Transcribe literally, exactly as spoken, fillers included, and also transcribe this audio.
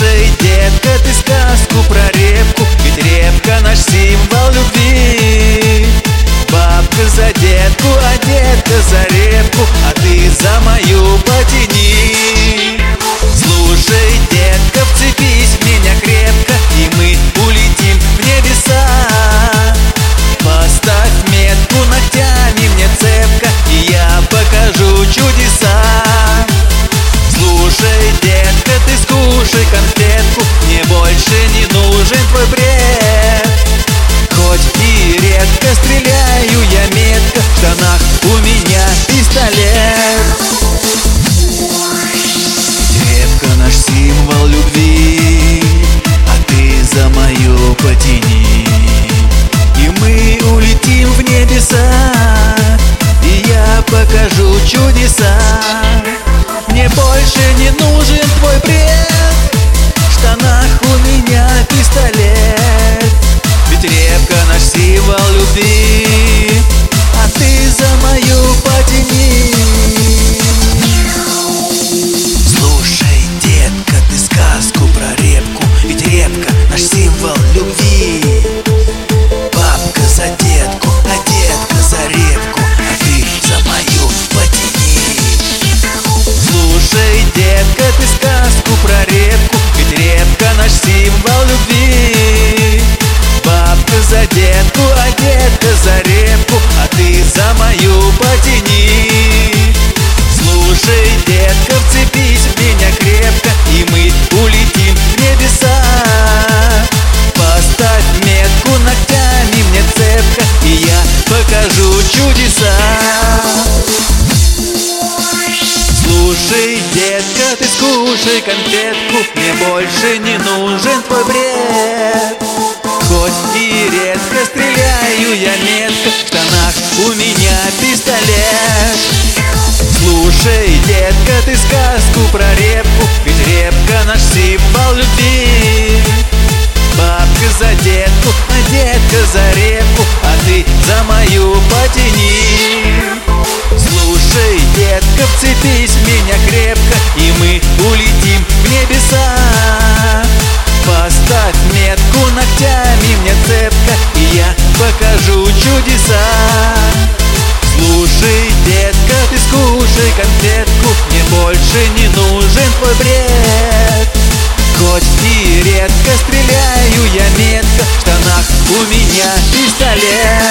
Слушай, детка, ты сказку про репку, ведь репка наш символ любви. Бабка за детку, а детка за репку, а ты за мою потяни. Слушай, детка, вцепись в меня крепко, и мы улетим в небеса. Поставь метку ногтями мне цепко, и я покажу чудеса. Слушай, детка, ты скушай конфетку, мне больше не нужен твой бред. Хоть и редко стреляю я метко, в штанах у меня пистолет. Репка наш символ любви, а ты за мою потяни. И мы улетим в небеса, и я покажу чудеса. Мне больше не нужен твой бред, в штанах у меня пистолет. Ведь репка наш символ любви, а ты за мою потяни. Слушай, детка, ты сказку про репку, ведь репка наш символ любви. Бабка за детку, а детка за репку, а ты за мою потяни. Слушай, детка, ты сказку про репку, ведь репка наш символ любви. Бабка за детку, а детка за репку, а ты за мою потяни. Слушай, детка, вцепись в меня крепко, и мы улетим в небеса. Поставь метку ногтями мне цепко, и я покажу чудеса. Слушай, детка, ты скушай конфетку, мне больше не нужен твой бред. Хоть и редко стреляю я метко, в штанах у меня пистолет. Слушай, детка, ты сказку про репку, ведь репка наш символ любви. Бабка за детку, а детка за репку, а ты за мою потяни. Слушай, детка, вцепись в меня крепко, и мы улетим в небеса. Поставь метку ногтями мне цепко, и я покажу чудеса. Слушай, детка, ты скушай конфетку, мне больше не нужен твой бред. Хоть и редко стреляю я метко, в штанах у меня пистолет.